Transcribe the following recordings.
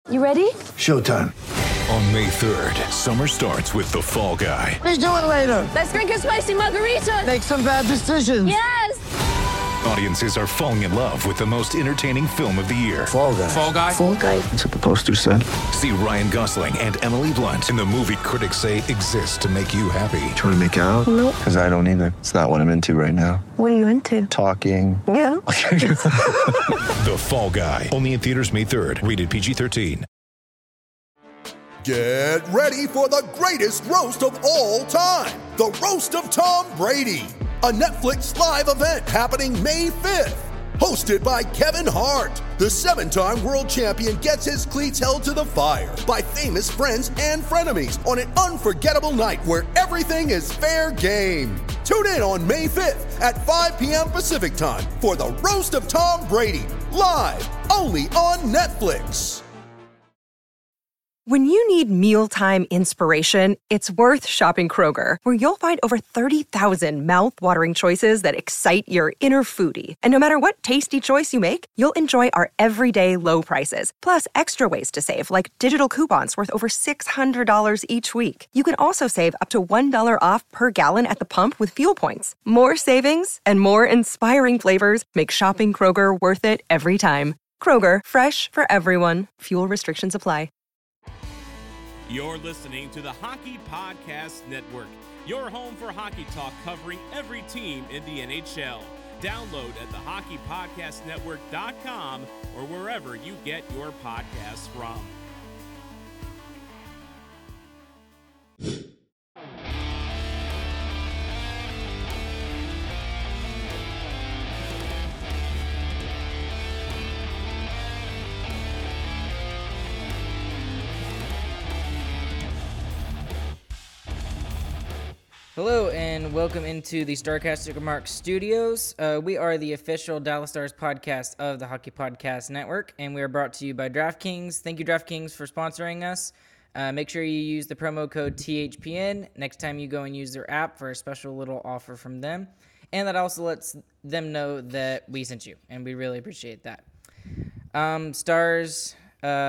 You ready? Showtime. On May 3rd, summer starts with The Fall Guy. Let's do it later. Let's drink a spicy margarita. Make some bad decisions. Yes! Audiences are falling in love with the most entertaining film of the year. Fall Guy. Fall Guy? Fall Guy. That's what the poster said. See Ryan Gosling and Emily Blunt in the movie critics say exists to make you happy. Trying to make it out? Nope. Because I don't either. It's not what I'm into right now. What are you into? Talking. Yeah. The Fall Guy. Only in theaters May 3rd. Rated PG-13. Get ready for the greatest roast of all time, the Roast of Tom Brady, a Netflix live event happening May 5th. Hosted by Kevin Hart, the 7-time world champion gets his cleats held to the fire by famous friends and frenemies on an unforgettable night where everything is fair game. Tune in on May 5th at 5 p.m. Pacific time for the Roast of Tom Brady, live only on Netflix. When you need mealtime inspiration, it's worth shopping Kroger, where you'll find over 30,000 mouth-watering choices that excite your inner foodie. And no matter what tasty choice you make, you'll enjoy our everyday low prices, plus extra ways to save, like digital coupons worth over $600 each week. You can also save up to $1 off per gallon at the pump with fuel points. More savings and more inspiring flavors make shopping Kroger worth it every time. Kroger, fresh for everyone. Fuel restrictions apply. You're listening to the Hockey Podcast Network, your home for hockey talk covering every team in the NHL. Download at thehockeypodcastnetwork.com or wherever you get your podcasts from. Hello and welcome into the Starcastic Remarks Studios. We are the official Dallas Stars podcast of the Hockey Podcast Network, and we are brought to you by DraftKings. Thank you, DraftKings, for sponsoring us. Make sure you use the promo code THPN next time you go and use their app for a special little offer from them. And that also lets them know that we sent you, and we really appreciate that. Stars...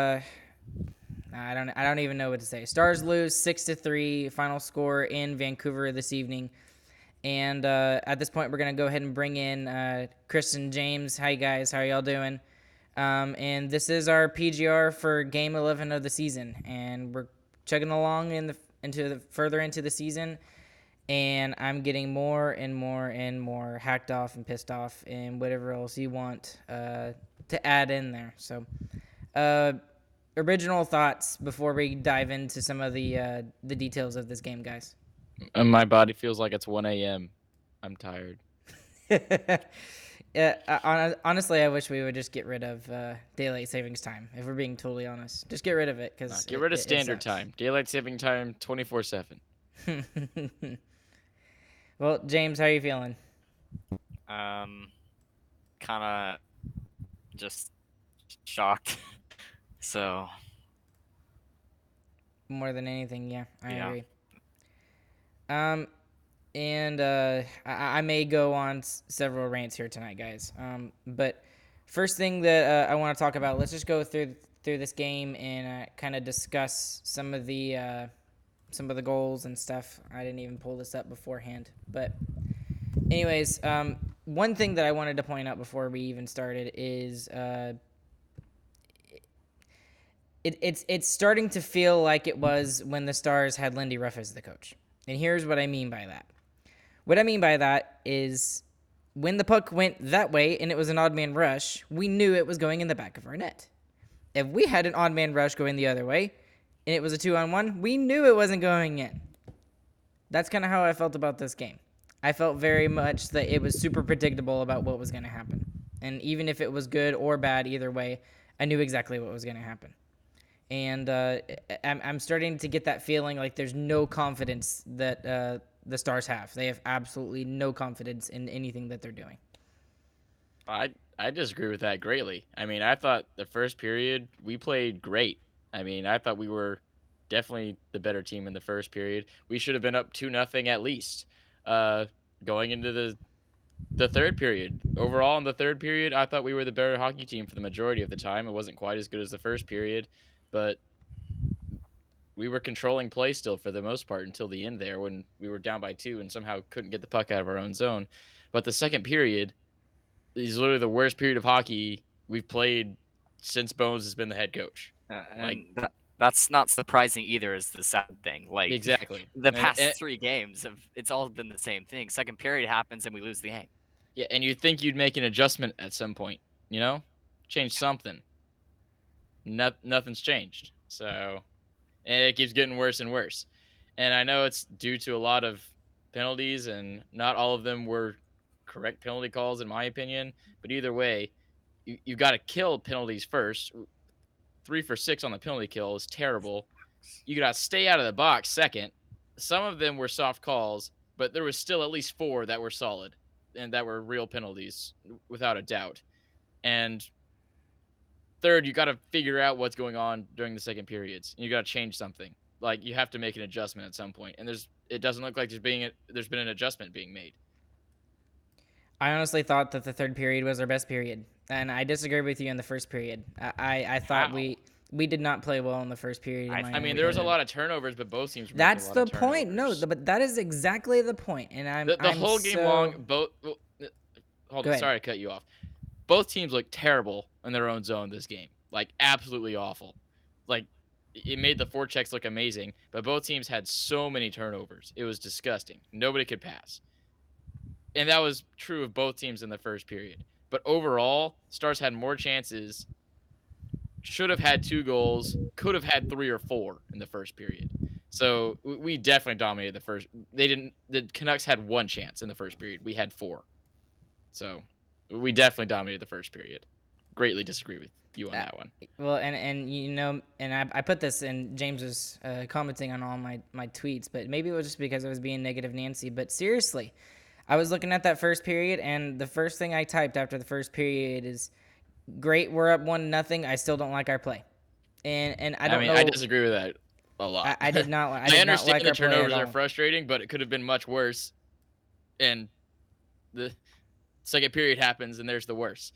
I don't even know what to say. Stars lose 6-3, final score in Vancouver this evening. And at this point, we're going to go ahead and bring in Chris and James. Hi, guys. How are y'all doing? And this is our PGR for Game 11 of the season. And we're chugging along further into the season. And I'm getting more and more and more hacked off and pissed off and whatever else you want to add in there. So... original thoughts before we dive into some of the details of this game, guys. My body feels like it's 1 a.m. I'm tired. Honestly, I wish we would just get rid of daylight savings time, if we're being totally honest. Just get rid of it. Get rid of standard time. Daylight saving time 24/7. Well, James, how are you feeling? Kind of just shocked. So, more than anything, yeah, I agree. I may go on several rants here tonight, guys. But first thing that I want to talk about, let's just go through this game and kind of discuss some of the goals and stuff. I didn't even pull this up beforehand, but anyways, one thing that I wanted to point out before we even started is. It's starting to feel like it was when the Stars had Lindy Ruff as the coach. And here's what I mean by that. What I mean by that is when the puck went that way and it was an odd man rush, we knew it was going in the back of our net. If we had an odd man rush going the other way and it was a 2-on-1, we knew it wasn't going in. That's kind of how I felt about this game. I felt very much that it was super predictable about what was going to happen. And even if it was good or bad, either way, I knew exactly what was going to happen. And I'm starting to get that feeling like there's no confidence that the Stars have. They have absolutely no confidence in anything that they're doing. I disagree with that greatly. I mean, I thought the first period we played great. I mean, I thought we were definitely the better team in the first period. We should have been up 2-0 at least going into the third period. Overall, in the third period, I thought we were the better hockey team for the majority of the time. It wasn't quite as good as the first period. but we were controlling play still for the most part until the end there when we were down by 2 and somehow couldn't get the puck out of our own zone. But the second period is literally the worst period of hockey we've played since Bones has been the head coach. That's not surprising either, is the sad thing. Like, exactly. The past 3 games, it's all been the same thing. Second period happens and we lose the game. Yeah, and you'd think you'd make an adjustment at some point, change something. Nothing's changed. So, and it keeps getting worse and worse. And I know it's due to a lot of penalties, and not all of them were correct penalty calls, in my opinion. But either way, you got to kill penalties first. 3 for 6 on the penalty kill is terrible. You got to stay out of the box second. Some of them were soft calls, but there was still at least 4 that were solid and that were real penalties, without a doubt. And third, you got to figure out what's going on during the second periods. You got to change something. Like, you have to make an adjustment at some point. And it doesn't look like there's been an adjustment being made. I honestly thought that the third period was our best period, and I disagree with you in the first period. I thought we did not play well in the first period. I mean, there was a lot of turnovers, but both teams were That's making a lot the of point. turnovers. No, but that is exactly the point. And The whole game long, both. Hold on, sorry to cut you off. Both teams looked terrible in their own zone this game. Like, absolutely awful. Like, it made the forechecks look amazing, but both teams had so many turnovers. It was disgusting. Nobody could pass. And that was true of both teams in the first period. But overall, Stars had more chances, should have had 2 goals, could have had 3 or 4 in the first period. So we definitely dominated the first. The Canucks had 1 chance in the first period. We had 4. So we definitely dominated the first period. Greatly disagree with you on that one. Well, and I put this in, James was commenting on all my tweets, but maybe it was just because I was being negative Nancy. But seriously, I was looking at that first period, and the first thing I typed after the first period is, "Great, we're up 1-0. I still don't like our play," and I don't know. I disagree with that a lot. I did not. I understand the turnovers are all. frustrating, but it could have been much worse. And the second period happens, and there's the worse.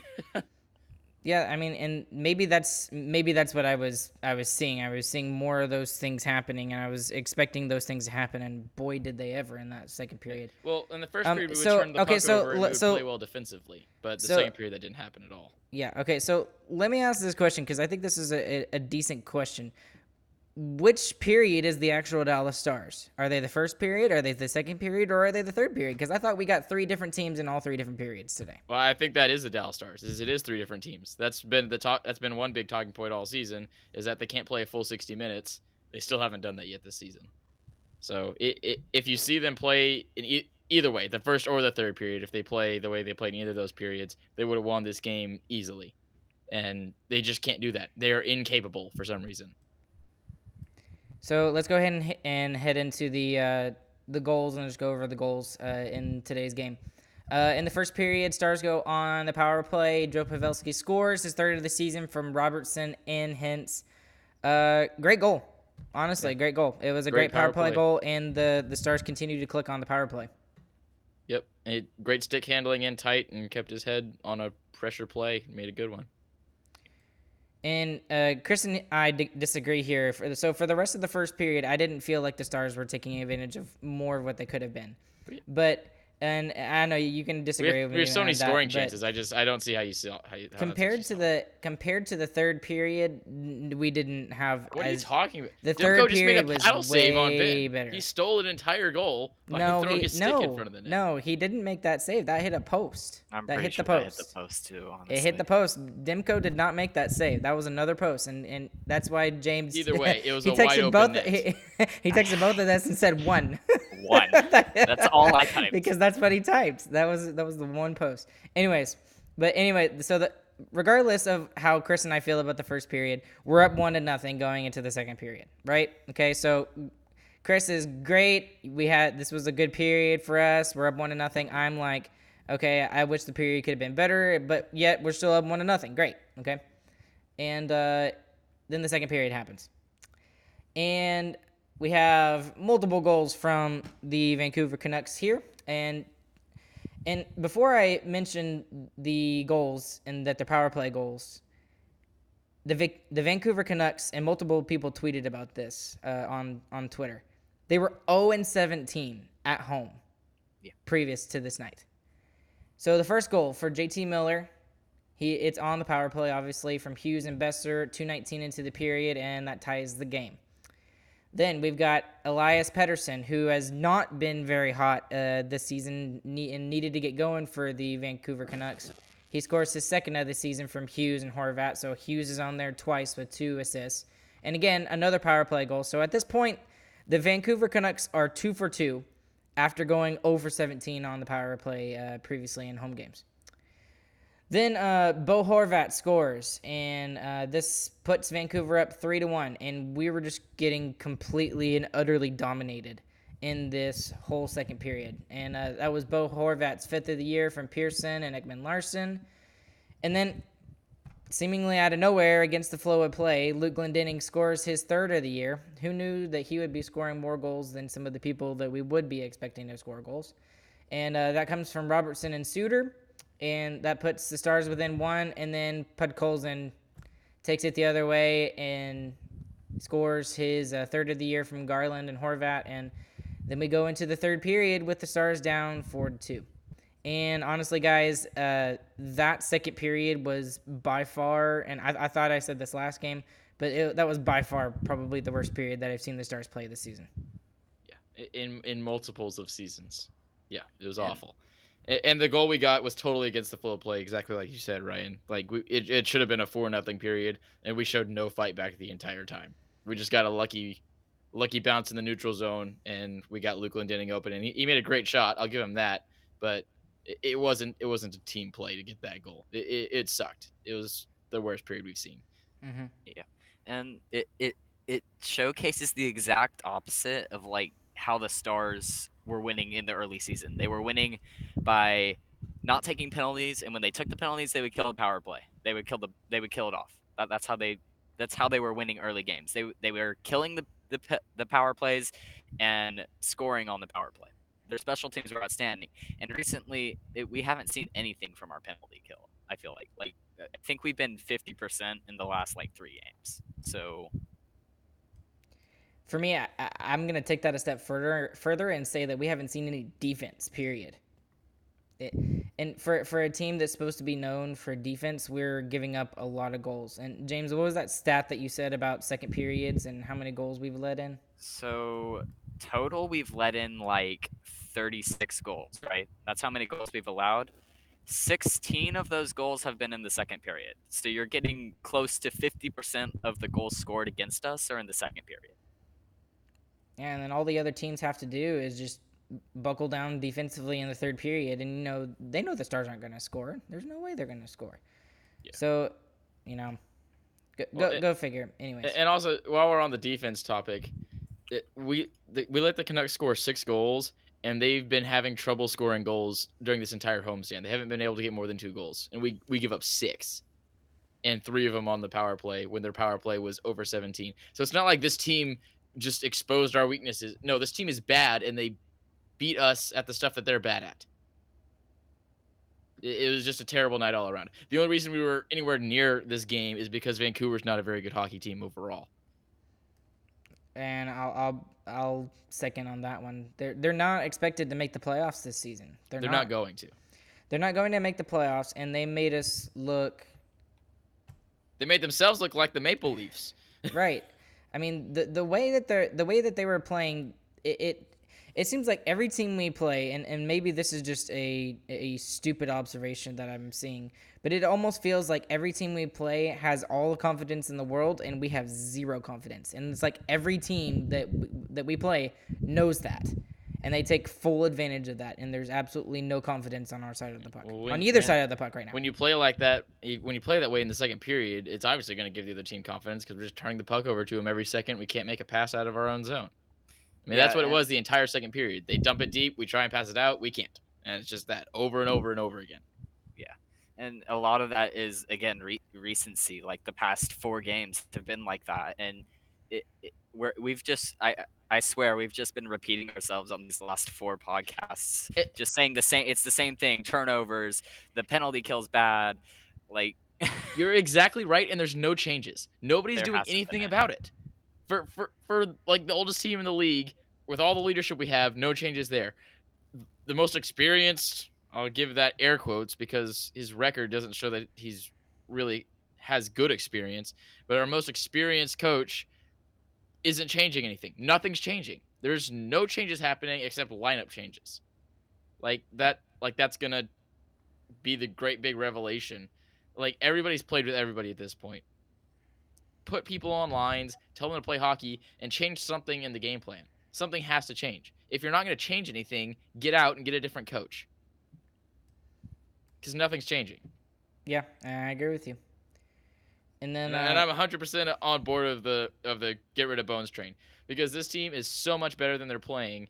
Yeah, I mean, and maybe that's what I was seeing. I was seeing more of those things happening, and I was expecting those things to happen. And boy, did they ever in that second period. Well, in the first period, we would turn the puck over and we would play well defensively, but the second period that didn't happen at all. Yeah. Okay. So let me ask this question, because I think this is a decent question. Which period is the actual Dallas Stars? Are they the first period? Are they the second period? Or are they the third period? Because I thought we got 3 different teams in all 3 different periods today. Well, I think that is the Dallas Stars. It is 3 different teams. That's been That's been one big talking point all season, is that they can't play a full 60 minutes. They still haven't done that yet this season. So if you see them play in either way, the first or the third period, if they play the way they played in either of those periods, they would have won this game easily. And they just can't do that. They are incapable for some reason. So let's go ahead and head into the goals, and just go over the goals in today's game. In the first period, Stars go on the power play. Joe Pavelski scores his 3rd of the season from Robertson and Hintz. Great goal. Honestly, great goal. It was a great power play goal, and the Stars continue to click on the power play. Yep. Great stick handling in tight, and kept his head on a pressure play. Made a good one. And Chris and I disagree here. So for the rest of the first period, I didn't feel like the Stars were taking advantage of more of what they could have been. But And I know you can disagree with me. There's so many scoring chances. I don't see how you see how compared to the third period, we didn't have. What are you talking about? The third period was way better. He stole an entire goal by throwing his stick in front of the net. No, he didn't make that save. That hit a post. That hit the post too. Honestly, it hit the post. Demko did not make that save. That was another post, and that's why James. Either way, it was a wide open net. He texted both of us and said one. One. That's all I typed. Because that's what he typed. That was the one post. So regardless of how Chris and I feel about the first period, we're up 1-0 going into the second period, right? Okay, so Chris is great. This was a good period for us. We're up 1-0. I'm like, okay, I wish the period could have been better, but yet we're still up 1-0. Great, okay? And then the second period happens. And we have multiple goals from the Vancouver Canucks here. And before I mention the goals and that they're power play goals, the Vancouver Canucks, and multiple people tweeted about this on Twitter. They were 0-17 at home previous to this night. So the first goal for JT Miller, it's on the power play, obviously, from Hughes and Besser, 2:19 into the period, and that ties the game. Then we've got Elias Pettersson, who has not been very hot this season and needed to get going for the Vancouver Canucks. He scores his second of the season from Hughes and Horvat, so Hughes is on there twice with 2 assists. And again, another power play goal. So at this point, the Vancouver Canucks are 2 for 2 after going 0 for 17 on the power play previously in home games. Then Bo Horvat scores, and this puts Vancouver up 3-1, and we were just getting completely and utterly dominated in this whole second period. And that was Bo Horvat's 5th of the year from Pearson and Ekman-Larsson. And then, seemingly out of nowhere, against the flow of play, Luke Glendening scores his 3rd of the year. Who knew that he would be scoring more goals than some of the people that we would be expecting to score goals? And that comes from Robertson and Suter. And that puts the Stars within 1, and then Podkolzin takes it the other way and scores his 3rd of the year from Garland and Horvat, and then we go into the third period with the Stars down 4-2. And honestly, guys, that second period was by far, and I thought I said this last game, but that was by far probably the worst period that I've seen the Stars play this season. Yeah, in multiples of seasons. Yeah, it was awful. And the goal we got was totally against the flow of play, exactly like you said, Ryan. Like it should have been a 4-0 period, and we showed no fight back the entire time. We just got a lucky bounce in the neutral zone, and we got Luke Glendening open, and he made a great shot. I'll give him that, but it wasn't a team play to get that goal. It sucked. It was the worst period we've seen. Mm-hmm. Yeah, and it showcases the exact opposite of like how the Stars were winning in the early season. They were winning by not taking penalties, and when they took the penalties, they would kill the power play. They would kill it off. That's how they were winning early games. They were killing the power plays and scoring on the power play. Their special teams were outstanding. And recently, we haven't seen anything from our penalty kill. I feel like I think we've been 50% in the last 3 games. So for me, I'm going to take that a step further and say that we haven't seen any defense, period. And for a team that's supposed to be known for defense, we're giving up a lot of goals. And James, what was that stat that you said about second periods and how many goals we've let in? So total, we've let in 36 goals, right? That's how many goals we've allowed. 16 of those goals have been in the second period. So you're getting close to 50% of the goals scored against us are in the second period. Yeah, and then all the other teams have to do is just buckle down defensively in the third period, and they know the Stars aren't going to score. There's no way they're going to score. Yeah. So, go figure. Anyways, and also while we're on the defense topic, we let the Canucks score 6 goals, and they've been having trouble scoring goals during this entire homestand. They haven't been able to get more than 2 goals, and we give up 6, and 3 of them on the power play when their power play was over 17. So it's not like this team just exposed our weaknesses. No, this team is bad, and they beat us at the stuff that they're bad at. It was just a terrible night all around. The only reason we were anywhere near this game is because Vancouver's not a very good hockey team overall. And I'll second on that one. They're not expected to make the playoffs this season. They're not going to. They're not going to make the playoffs, and they made us look. They made themselves look like the Maple Leafs. Right. I mean, the way that they were playing, it seems like every team we play, and maybe this is just a stupid observation that I'm seeing, but it almost feels like every team we play has all the confidence in the world, and we have 0 confidence. And it's like every team that we play knows that, and they take full advantage of that. And there's absolutely no confidence on our side of the puck, on either side of the puck right now. When you play like that, when you play that way in the second period, it's obviously going to give the other team confidence because we're just turning the puck over to them every second. We can't make a pass out of our own zone. I mean, that's what it was the entire second period. They dump it deep. We try and pass it out. We can't. And it's just that over and over and over again. Yeah. And a lot of that is, again, recency. Like the past 4 games have been like that. And I swear we've just been repeating ourselves on these last 4 podcasts. Just saying it's the same thing. Turnovers, the penalty kill's bad. Like You're exactly right, and there's no changes. Nobody's There doing hasn't been anything any. about it. For like the oldest team in the league, with all the leadership we have, no changes there. The most experienced, I'll give that air quotes because his record doesn't show that he's really has good experience, but our most experienced coach isn't changing anything. Nothing's changing. There's no changes happening except lineup changes. That's gonna be the great big revelation. Like, everybody's played with everybody at this point. Put people on lines, tell them to play hockey, and change something in the game plan. Something has to change. If you're not going to change anything, get out and get a different coach. Because nothing's changing. Yeah, I agree with you. And then And I'm 100% on board of the get rid of Bones train, because this team is so much better than they're playing.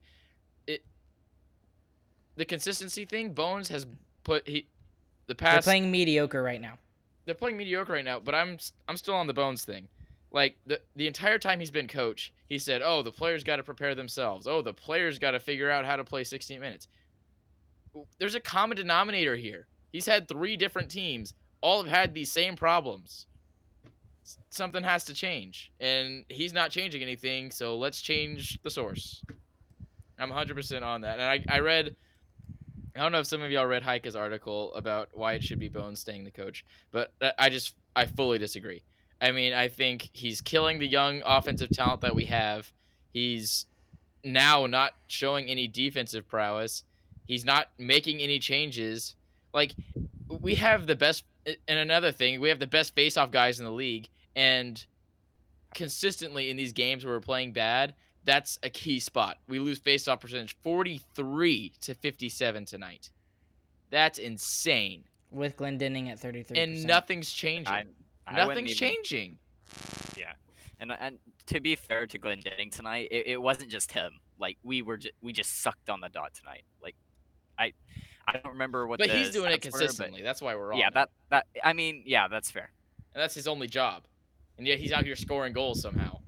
The consistency thing, Bones has put they're playing mediocre right now. They're playing mediocre right now, but I'm still on the Bones thing. Like, the entire time he's been coach, he said, "Oh, the players got to prepare themselves. Oh, the players got to figure out how to play 16 minutes." There's a common denominator here. He's had 3 different teams. All have had these same problems. Something has to change, and he's not changing anything, so let's change the source. I'm 100% on that. And I read, I don't know if some of y'all read Heike's article about why it should be Bones staying the coach, but I fully disagree. I mean, I think he's killing the young offensive talent that we have. He's now not showing any defensive prowess. He's not making any changes. Like, we have the best, and another thing, we have the best face-off guys in the league, and consistently in these games where we're playing bad, that's a key spot. We lose face-off percentage 43-57 tonight. That's insane. With Glendening at 33%. And nothing's changing. Nothing's changing. Yeah, and to be fair to Glendening tonight, it wasn't just him. Like, we just sucked on the dot tonight. Like, I don't remember what. But the he's doing it stats were, consistently. That's why we're on. Yeah, that I mean, yeah, that's fair. And that's his only job. And yet he's out here scoring goals somehow.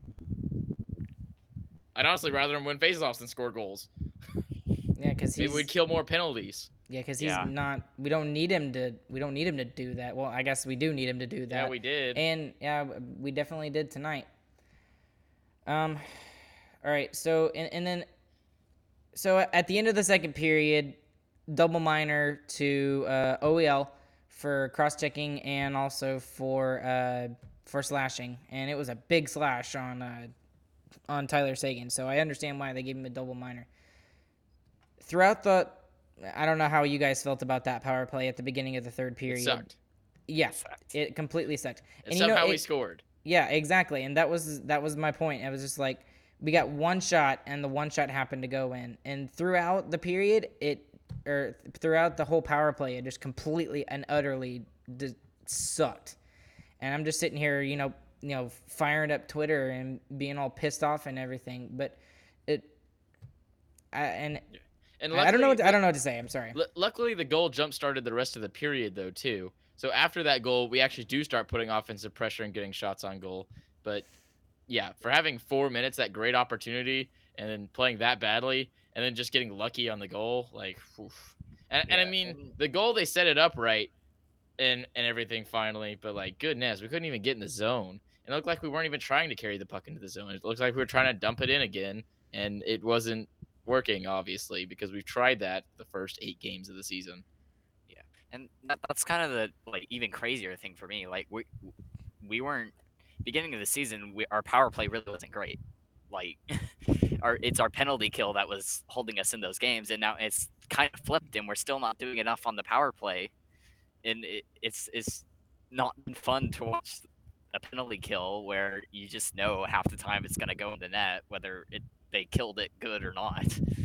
I'd honestly rather him win faceoffs than score goals. Yeah, because it would kill more penalties. Yeah, because he's not. We don't need him to. We don't need him to do that. Well, I guess we do need him to do that. Yeah, we did. And yeah, we definitely did tonight. All right. So then at the end of the second period, double minor to OEL for cross-checking and also for slashing, and it was a big slash on Tyler Seguin. So I understand why they gave him a double minor. Throughout I don't know how you guys felt about that power play at the beginning of the third period. It sucked. Yeah, it completely sucked. And somehow we scored. Yeah, exactly. And that was my point. I was just like, we got one shot, and the one shot happened to go in. And throughout the period, throughout the whole power play, it just completely and utterly sucked. And I'm just sitting here, firing up Twitter and being all pissed off and everything. But And I don't know what to say. I'm sorry. Luckily, the goal jump-started the rest of the period, though, too. So after that goal, we actually do start putting offensive pressure and getting shots on goal. But, yeah, for having 4 minutes, that great opportunity, and then playing that badly, and then just getting lucky on the goal, like, oof. And I mean, the goal, they set it up right and everything finally, but, like, goodness, we couldn't even get in the zone. It looked like we weren't even trying to carry the puck into the zone. It looked like we were trying to dump it in again, and it wasn't working, obviously, because we've tried that the first 8 games of the season. Yeah, and that's kind of the even crazier thing for me. Like, we weren't beginning of the season. Our power play really wasn't great. Like, it's our penalty kill that was holding us in those games, and now it's kind of flipped, and we're still not doing enough on the power play. And it's not been fun to watch a penalty kill where you just know half the time it's gonna go in the net, whether they killed it good or not.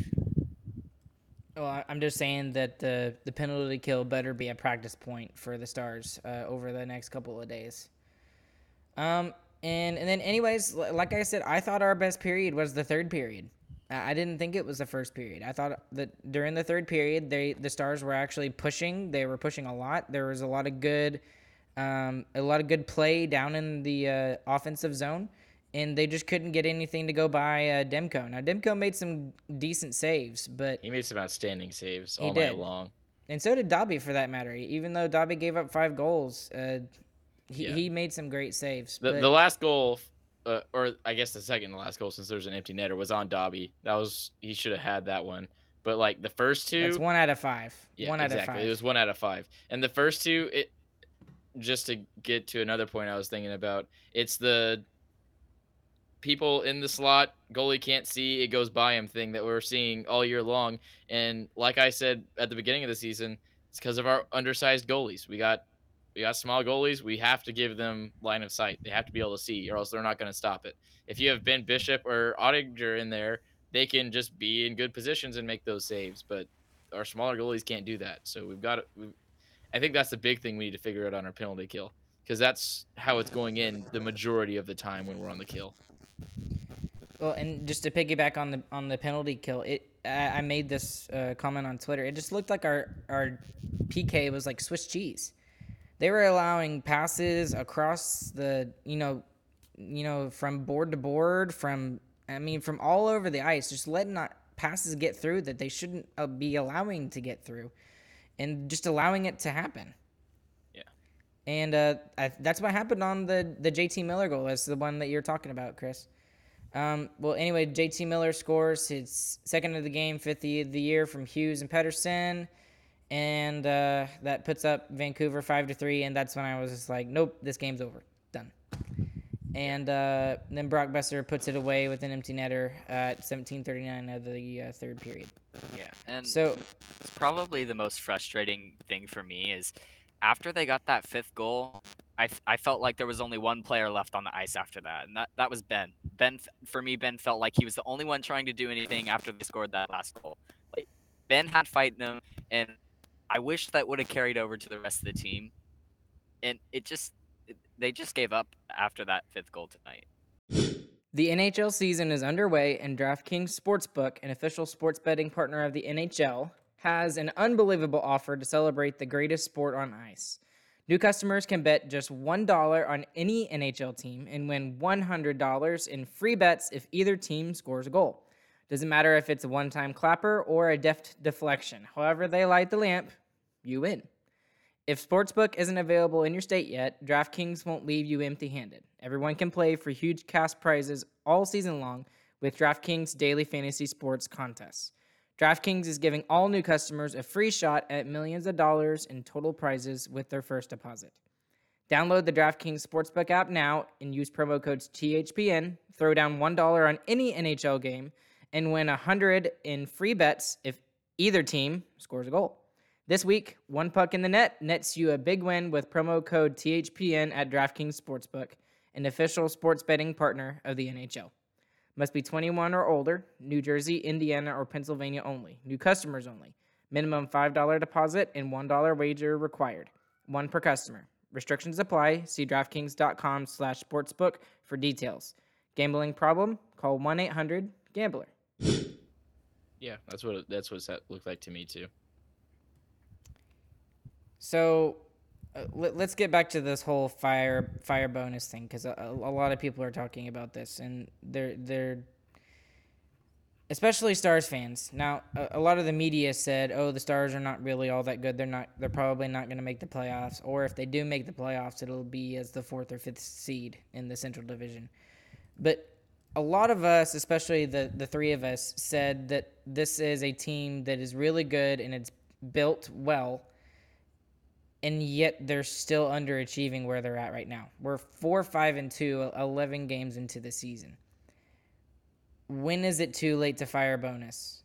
Well, I'm just saying that the penalty kill better be a practice point for the Stars over the next couple of days. And then anyways, like I said, I thought our best period was the third period. I didn't think it was the first period. I thought that during the third period, the Stars were actually pushing. They were pushing a lot. There was a lot of good play down in the offensive zone. And they just couldn't get anything to go by Demko. Now, Demko made some decent saves, but he made some outstanding saves all night long. And so did Dobby, for that matter. Even though Dobby gave up 5 goals, He made some great saves. The last goal, or I guess the second to last goal, since there's an empty netter, was on Dobby. He should have had that one. But like the first two, that's 1 out of 5. Yeah, 1 out exactly. of 5. It was 1 out of 5. And the first two, just to get to another point I was thinking about, it's the people in the slot, goalie can't see, it goes by him thing that we're seeing all year long. And like I said at the beginning of the season, it's because of our undersized goalies. We got small goalies. We have to give them line of sight. They have to be able to see, or else they're not going to stop it. If you have Ben Bishop or Ottinger in there, they can just be in good positions and make those saves. But our smaller goalies can't do that. So I think that's the big thing we need to figure out on our penalty kill, because that's how it's going in the majority of the time when we're on the kill. Well, and just to piggyback on the penalty kill, I made this comment on Twitter. It just looked like our PK was like Swiss cheese. They were allowing passes across the from board to board, from all over the ice, just letting passes get through that they shouldn't be allowing to get through, and just allowing it to happen. Yeah. And that's what happened on the JT Miller goal. That's the one that you're talking about, Chris. Well, anyway, JT Miller scores his second of the game, 5th of the year from Hughes and Pettersson. And that puts up Vancouver 5-3, and that's when I was just like, nope, this game's over. Done. And then Brock Besser puts it away with an empty netter at 17:39 of the third period. Yeah, and so it's probably the most frustrating thing for me is after they got that 5th goal, I felt like there was only one player left on the ice after that, and that was Ben. Ben felt like he was the only one trying to do anything after they scored that last goal. Like, Ben had fighting them, and I wish that would have carried over to the rest of the team. And they just gave up after that 5th goal tonight. The NHL season is underway, and DraftKings Sportsbook, an official sports betting partner of the NHL, has an unbelievable offer to celebrate the greatest sport on ice. New customers can bet just $1 on any NHL team and win $100 in free bets if either team scores a goal. Doesn't matter if it's a one-time clapper or a deft deflection. However they light the lamp, you win. If Sportsbook isn't available in your state yet, DraftKings won't leave you empty-handed. Everyone can play for huge cash prizes all season long with DraftKings Daily Fantasy Sports Contests. DraftKings is giving all new customers a free shot at millions of dollars in total prizes with their first deposit. Download the DraftKings Sportsbook app now and use promo codes THPN. Throw down $1 on any NHL game and win $100 in free bets if either team scores a goal. This week, one puck in the net nets you a big win with promo code THPN at DraftKings Sportsbook, an official sports betting partner of the NHL. Must be 21 or older, New Jersey, Indiana, or Pennsylvania only. New customers only. Minimum $5 deposit and $1 wager required. One per customer. Restrictions apply. See DraftKings.com/sportsbook for details. Gambling problem? Call 1-800-GAMBLER. Yeah, that's what that looked like to me too. So let's get back to this whole fire bonus thing, because a lot of people are talking about this, and they're especially Stars fans. Now, a lot of the media said, "Oh, the Stars are not really all that good. They're probably not going to make the playoffs, or if they do make the playoffs, it'll be as the 4th or 5th seed in the Central Division." But a lot of us, especially the three of us, said that this is a team that is really good and it's built well, and yet they're still underachieving where they're at right now. We're 4-5-2, 11 games into the season. When is it too late to fire bonus?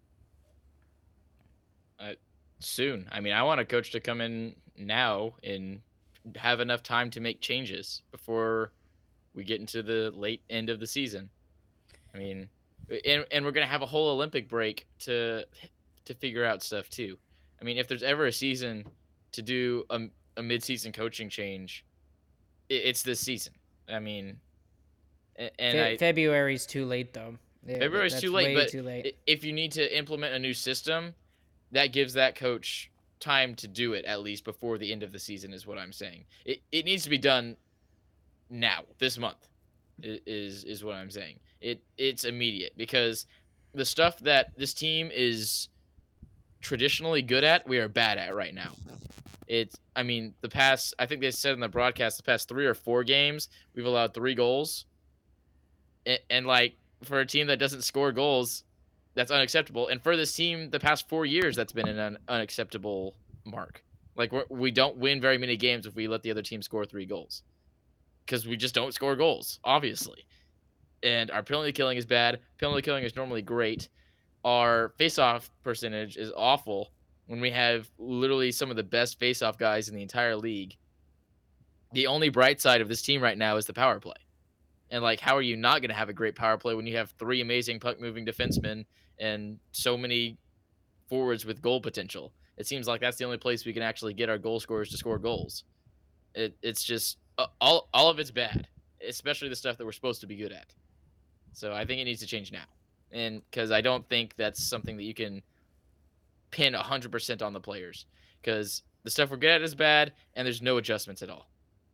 Soon. I mean, I want a coach to come in now and have enough time to make changes before we get into the late end of the season. I mean, and we're going to have a whole Olympic break to figure out stuff too. I mean, if there's ever a season to do a mid-season coaching change, it's this season. I mean, and February's too late though. February's too late, but too late. If you need to implement a new system, that gives that coach time to do it at least before the end of the season, is what I'm saying. It needs to be done now, this month, is what I'm saying. It's immediate, because the stuff that this team is traditionally good at, we are bad at right now. I mean, I think they said in the broadcast, the past 3 or 4 games, we've allowed 3 goals. And like, for a team that doesn't score goals, that's unacceptable. And for this team, the past 4 years, that's been an unacceptable mark. Like, we don't win very many games if we let the other team score 3 goals, because we just don't score goals, obviously. And our penalty killing is bad. Penalty killing is normally great. Our face-off percentage is awful when we have literally some of the best face-off guys in the entire league. The only bright side of this team right now is the power play. And, like, how are you not going to have a great power play when you have 3 amazing puck-moving defensemen and so many forwards with goal potential? It seems like that's the only place we can actually get our goal scorers to score goals. It's just all of it's bad, especially the stuff that we're supposed to be good at. So I think it needs to change now. And because I don't think that's something that you can pin 100% on the players, because the stuff we're good at is bad and there's no adjustments at all.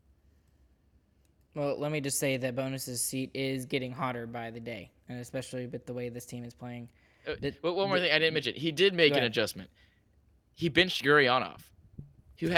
Well, let me just say that Bonus's seat is getting hotter by the day, and especially with the way this team is playing. But one more thing I didn't mention. He did make an adjustment. He benched Gurionov, who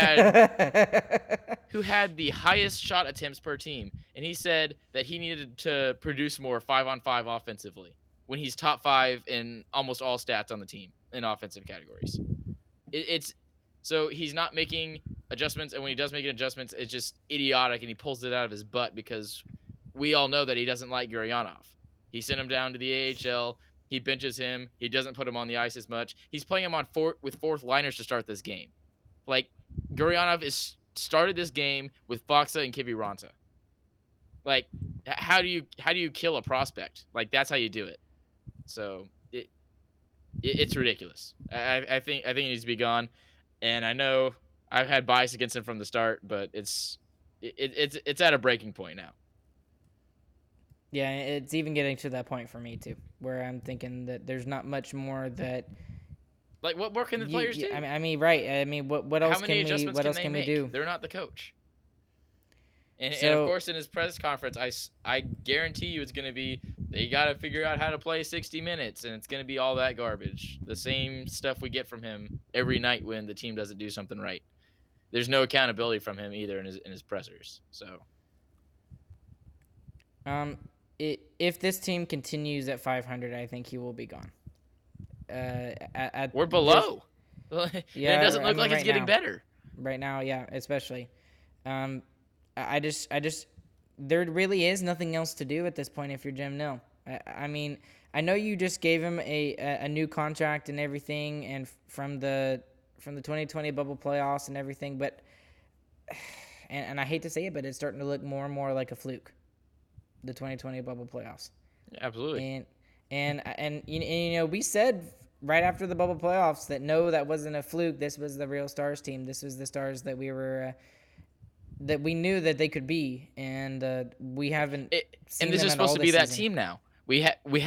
had the highest shot attempts per team, and he said that he needed to produce more 5-on-5 offensively when he's top 5 in almost all stats on the team in offensive categories. So he's not making adjustments, and when he does make adjustments, it's just idiotic, and he pulls it out of his butt because we all know that he doesn't like Gurionov. He sent him down to the AHL. He benches him. He doesn't put him on the ice as much. He's playing him with fourth liners to start this game. Like, Gurionov started this game with Faksa and Kiviranta. Like, how do you kill a prospect? Like, that's how you do it. So it's ridiculous. I think it needs to be gone. And I know I've had bias against him from the start, but it's at a breaking point now. Yeah, it's even getting to that point for me too, where I'm thinking that there's not much more that. Like, what more can the players do? I mean, right? I mean, what else can we? What else can we do? They're not the coach. And of course, in his press conference, I guarantee you it's going to be, they got to figure out how to play 60 minutes, and it's going to be all that garbage. The same stuff we get from him every night when the team doesn't do something right. There's no accountability from him either in his pressers. So, if this team continues at 500, I think he will be gone. We're below. Yeah, it doesn't look like it's getting better right now. Yeah, especially. I just there really is nothing else to do at this point if you're Jim Nill. I mean, I know you just gave him a new contract and everything, and from the 2020 bubble playoffs and everything, but and I hate to say it, but it's starting to look more and more like a fluke. The 2020 bubble playoffs. Absolutely. And you know, we said right after the bubble playoffs that no, that wasn't a fluke. This was the real Stars team. This was the Stars that we were that we knew that they could be, and we haven't. And this is supposed to be that team now. We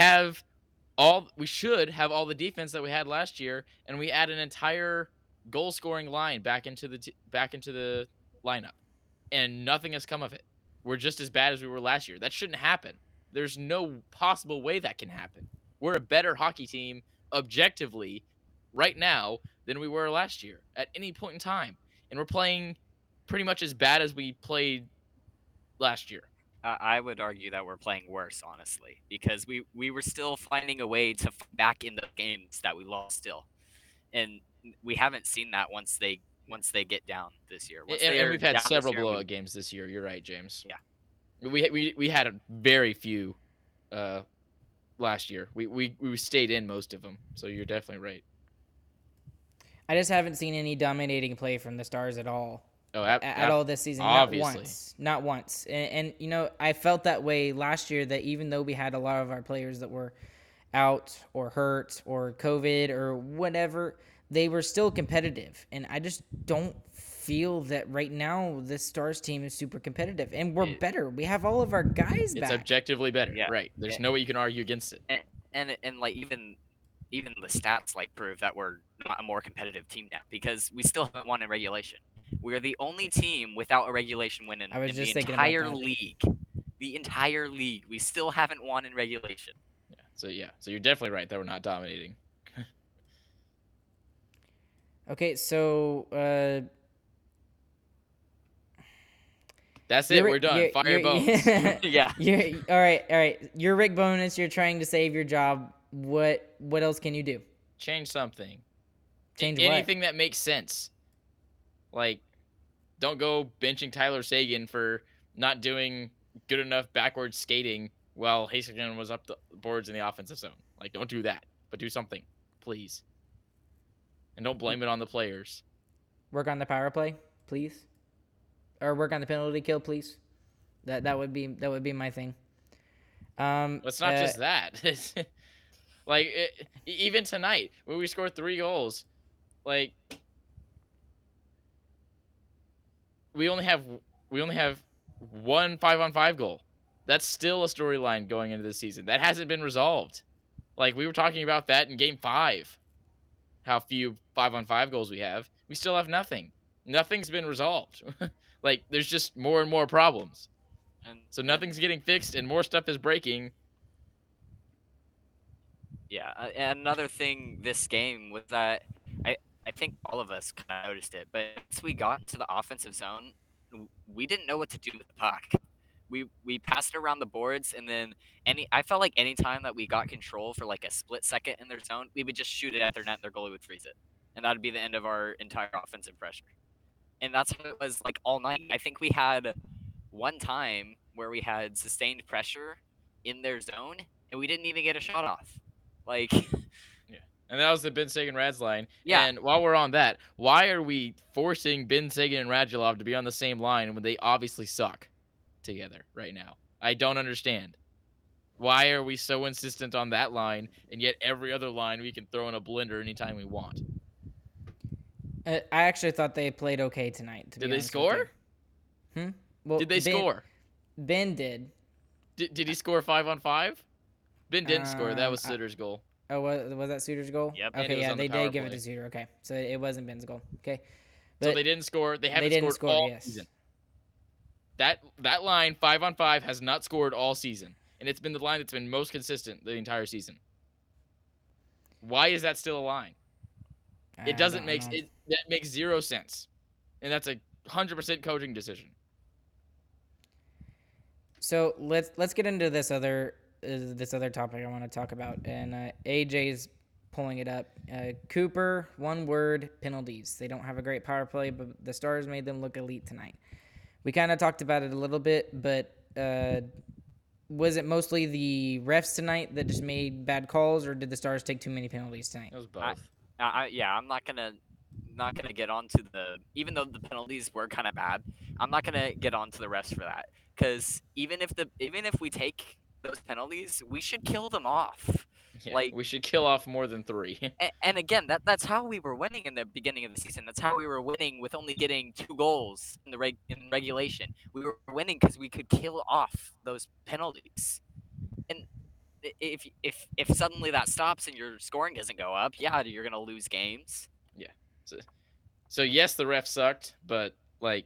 should have all the defense that we had last year, and we add an entire goal scoring line back into the lineup, and nothing has come of it. We're just as bad as we were last year. That shouldn't happen. There's no possible way that can happen. We're a better hockey team objectively right now than we were last year at any point in time. And we're playing pretty much as bad as we played last year. I would argue that we're playing worse, honestly, because we were still finding a way to back in the games that we lost still. And we haven't seen that once they get down this year. And we've had several blowout games this year. You're right, James. Yeah. We had a very few last year. We stayed in most of them, so you're definitely right. I just haven't seen any dominating play from the Stars at all. At all this season. Obviously. Not once. And you know, I felt that way last year, that even though we had a lot of our players that were out or hurt or COVID or whatever, they were still competitive. And I just don't feel that right now this Stars team is super competitive. And we're better. We have all of our guys back. It's objectively better. Yeah. Right. There's no way you can argue against it. And like even the stats like prove that we're not a more competitive team now, because we still haven't won in regulation. We're the only team without a regulation win in the entire league. The entire league. We still haven't won in regulation. So you're definitely right that we're not dominating. Okay, so That's it. We're done. Fire Bones. Yeah. All right. You're Rick Bowness. You're trying to save your job. What else can you do? Change something. Change anything that makes sense. Like, don't go benching Tyler Sagan for not doing good enough backwards skating while Haseken was up the boards in the offensive zone. Like, don't do that, but do something, please. And don't blame it on the players. Work on the power play, please. Or work on the penalty kill, please. That would be my thing. It's not just that. Like, even tonight when we scored 3 goals, like, we only have one 5-on-5 goal. That's still a storyline going into this season. That hasn't been resolved. Like, we were talking about that in Game 5, how few 5-on-5 goals we have. We still have nothing. Nothing's been resolved. Like, there's just more and more problems. And so nothing's getting fixed and more stuff is breaking. Yeah, and another thing this game was that I think all of us kind of noticed it, but once we got into the offensive zone, we didn't know what to do with the puck. We passed it around the boards, and then I felt like any time that we got control for like a split second in their zone, we would just shoot it at their net, and their goalie would freeze it, and that would be the end of our entire offensive pressure. And that's how it was like all night. I think we had one time where we had sustained pressure in their zone, and we didn't even get a shot off. Like, yeah, and that was the Ben Sagan Rads line. Yeah. And while we're on that, why are we forcing Ben Sagan and Radulov to be on the same line when they obviously suck together right now? I don't understand. Why are we so insistent on that line, and yet every other line we can throw in a blender anytime we want? I actually thought they played okay tonight. Did they score? Well, did they score? Ben did. Did he score 5-on-5? Ben didn't score. That was Sutter's goal. Oh, was that Suter's goal? Yep. Okay, yeah, they did give it to Suter. Okay, so it wasn't Ben's goal. Okay. But so they didn't score. They haven't scored all season. That line 5-on-5 has not scored all season, and it's been the line that's been most consistent the entire season. Why is that still a line? It doesn't make it. That makes zero sense, and that's a 100% coaching decision. So let's get into this other topic I want to talk about, and AJ's pulling it up. Cooper, one word, penalties. They don't have a great power play, but the Stars made them look elite tonight. We kind of talked about it a little bit, but was it mostly the refs tonight that just made bad calls, or did the Stars take too many penalties tonight? It was both. I'm not gonna get onto even though the penalties were kind of bad, I'm not gonna get onto the refs for that, because even if we take those penalties, we should kill them off. Yeah, like, we should kill off more than 3. And again, that's how we were winning in the beginning of the season. That's how we were winning with only getting 2 goals in regulation. We were winning because we could kill off those penalties. And if suddenly that stops and your scoring doesn't go up, yeah, you're gonna lose games. Yeah. So yes, the refs sucked, but like,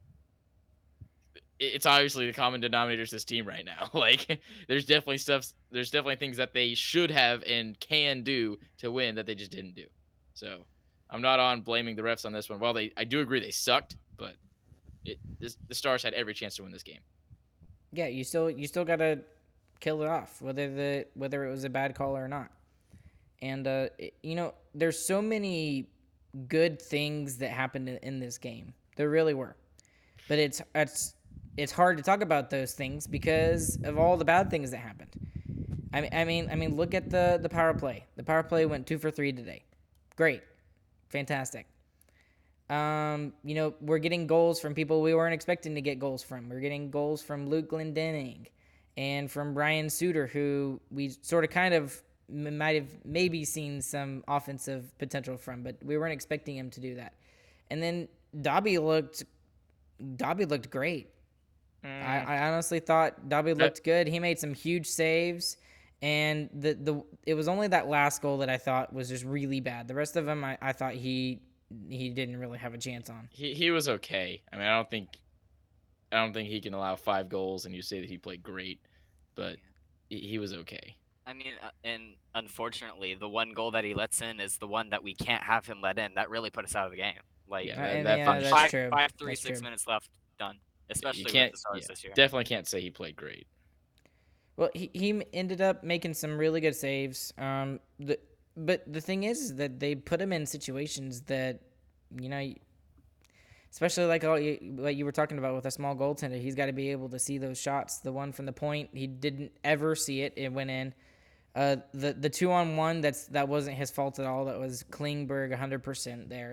it's obviously the common denominator is this team right now. Like, there's definitely things that they should have and can do to win that they just didn't do. So I'm not on blaming the refs on this one. Well, I do agree they sucked, but the Stars had every chance to win this game. Yeah, you still gotta kill it off, whether it was a bad call or not. And there's so many good things that happened in this game. There really were, but it's hard to talk about those things because of all the bad things that happened. I mean, look at the power play. The power play went 2 for 3 today. Great, fantastic. We're getting goals from people we weren't expecting to get goals from. We're getting goals from Luke Glendening and from Brian Suter, who we sort of kind of might have maybe seen some offensive potential from, but we weren't expecting him to do that. And then Dobby looked great. I honestly thought Dobby looked good. He made some huge saves, and it was only that last goal that I thought was just really bad. The rest of them, I thought he didn't really have a chance on. He was okay. I mean, I don't think he can allow 5 goals and you say that he played great, but he was okay. I mean, and unfortunately, the one goal that he lets in is the one that we can't have him let in. That really put us out of the game. Like, that's true. 6 minutes left, done. especially with can't, the Stars this year. definitely can't say he played great. Well, he ended up making some really good saves. But the thing is that they put him in situations that, especially like what you were talking about with a small goaltender, he's got to be able to see those shots. The one from the point, he didn't ever see it. It went in. The 2-on-1, that wasn't his fault at all. That was Klingberg 100% there.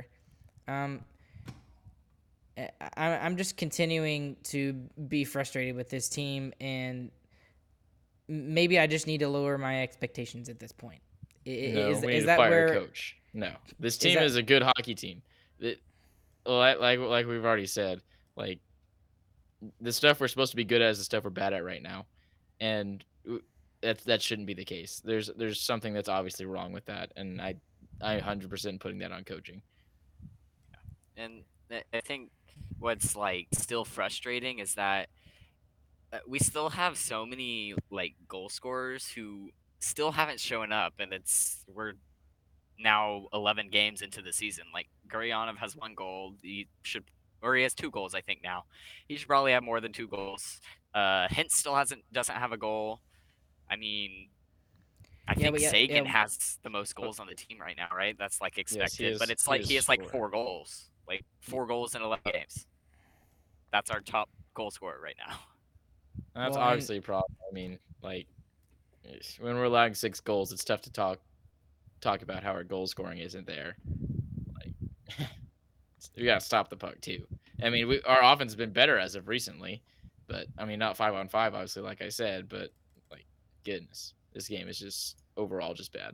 I'm just continuing to be frustrated with this team, and maybe I just need to lower my expectations at this point. No, Is we need to that fire where a coach. No, this team is a good hockey team. Like we've already said, like the stuff we're supposed to be good at is the stuff we're bad at right now, and that shouldn't be the case. There's something that's obviously wrong with that, and I 100% putting that on coaching. And I think what's like still frustrating is that we still have so many like goal scorers who still haven't shown up, and we're now 11 games into the season. Like Guryanov has 1 goal. He has 2 goals, I think now. He should probably have more than 2 goals. Hintz still doesn't have a goal. I mean, I think Sagan has the most goals on the team right now, right? That's like expected, Yes, but it's like he has like 4 goals, like 4 goals in 11 games. That's our top goal scorer right now. That's obviously a problem. I mean, like when we're allowing 6 goals, it's tough to talk about how our goal scoring isn't there. Like we gotta stop the puck too. I mean, our offense has been better as of recently, but I mean, not 5-on-5, obviously, like I said, but like goodness, this game is just overall just bad.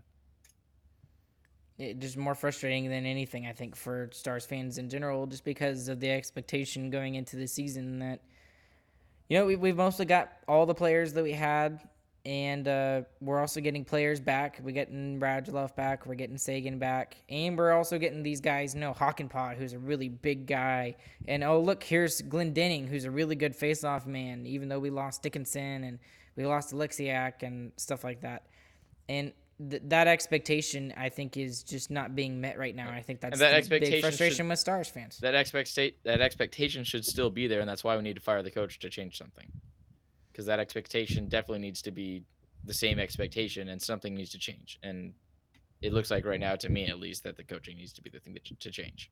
Just more frustrating than anything, I think, for Stars fans in general, just because of the expectation going into the season that, we've mostly got all the players that we had, and we're also getting players back. We're getting Radulov back, we're getting Sagan back, and we're also getting these guys, Hakanpää, who's a really big guy, and look, here's Glendening, who's a really good face-off man, even though we lost Dickinson and we lost Alexiak and stuff like that. And that expectation, I think, is just not being met right now. I think that's the big frustration with Stars fans. That expectation should still be there, and that's why we need to fire the coach to change something. Because that expectation definitely needs to be the same expectation, and something needs to change. And it looks like right now, to me at least, that the coaching needs to be the thing to change.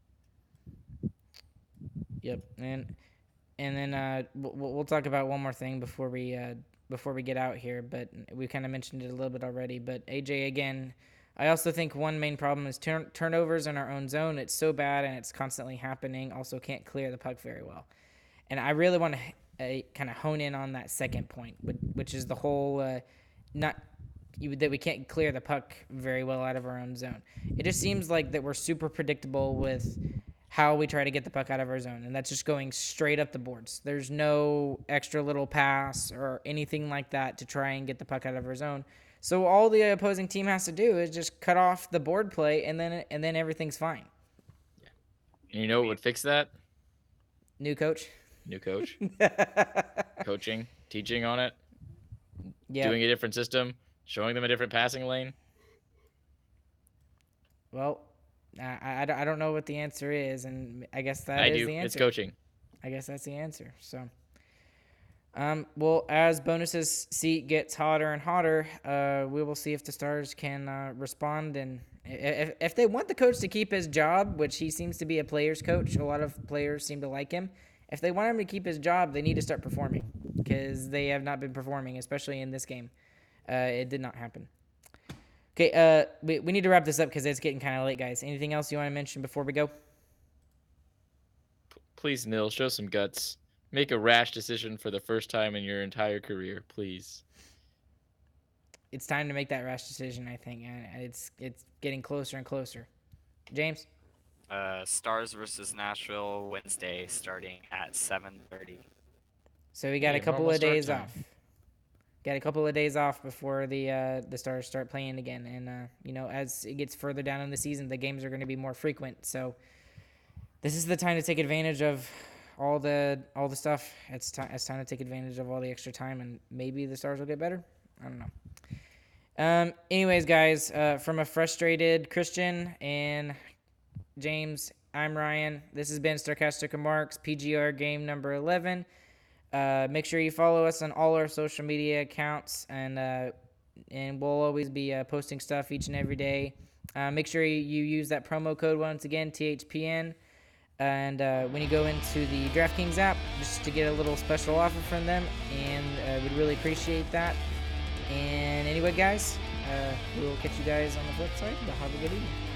Yep, and then we'll talk about one more thing before we get out here, but we kind of mentioned it a little bit already. But AJ, again, I also think one main problem is turnovers in our own zone. It's so bad, and it's constantly happening. Also can't clear the puck very well. And I really want to kind of hone in on that second point, which is the whole that we can't clear the puck very well out of our own zone. It just seems like that we're super predictable with how we try to get the puck out of our zone, and that's just going straight up the boards. There's no extra little pass or anything like that to try and get the puck out of our zone. So all the opposing team has to do is just cut off the board play, and then everything's fine. Yeah. And you know what would fix that? New coach. Coaching, teaching on it, yeah. Doing a different system, showing them a different passing lane. Well, I don't know what the answer is, and I guess the answer. It's coaching. I guess that's the answer. So, well, as Bonus's seat gets hotter and hotter, we will see if the Stars can respond, and if they want the coach to keep his job, which he seems to be a player's coach, a lot of players seem to like him. If they want him to keep his job, they need to start performing, because they have not been performing, especially in this game. It did not happen. Okay, we need to wrap this up because it's getting kind of late, guys. Anything else you want to mention before we go? Please, Nil, show some guts. Make a rash decision for the first time in your entire career, please. It's time to make that rash decision, I think. It's getting closer and closer. James? Stars versus Nashville Wednesday, starting at 7:30. So we got a couple of days off. Got a couple of days off before the Stars start playing again, and as it gets further down in the season, the games are going to be more frequent. So this is the time to take advantage of all the stuff. It's time to take advantage of all the extra time, and maybe the Stars will get better. I don't know. Anyways, guys, from a frustrated Christian and James I'm Ryan. This has been Sarcastic Remarks, PGR game number 11. Make sure you follow us on all our social media accounts, and we'll always be posting stuff each and every day. Make sure you use that promo code once again, THPN. And when you go into the DraftKings app, just to get a little special offer from them, and we'd really appreciate that. And anyway, guys, we'll catch you guys on the flip side. Have a good evening.